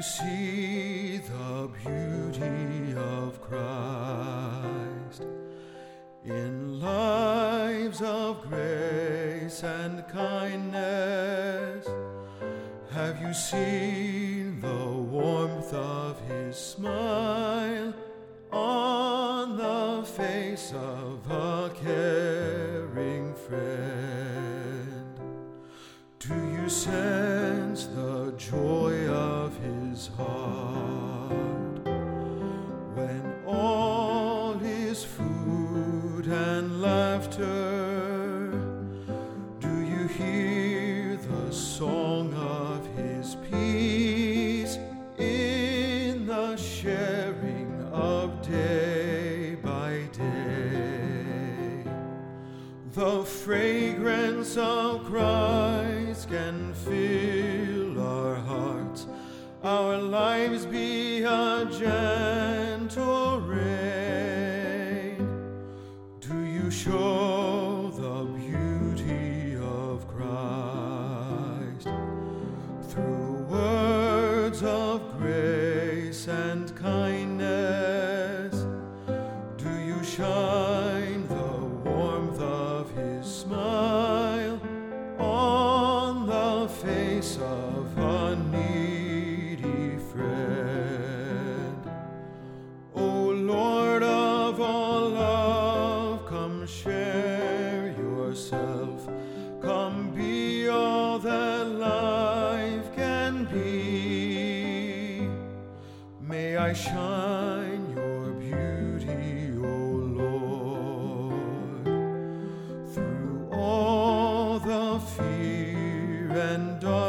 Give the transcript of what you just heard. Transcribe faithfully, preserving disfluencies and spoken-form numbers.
see the beauty of Christ in lives of grace and kindness? Have you seen the warmth of His smile on the face of a caring friend? Do you sense the joy of His heart when all is food and laughter? Do you hear the song of His peace in the sharing of day by day? The fragrance of Christ can fill our hearts, our lives be a gentle rain. Do you show the beauty of Christ through words of grace and kindness? Do you shine the warmth of His smile on the face of a needy friend? O Lord of all love, come share yourself, come be all that life can be. May I shine your beauty, O Lord, through all the fear and darkness.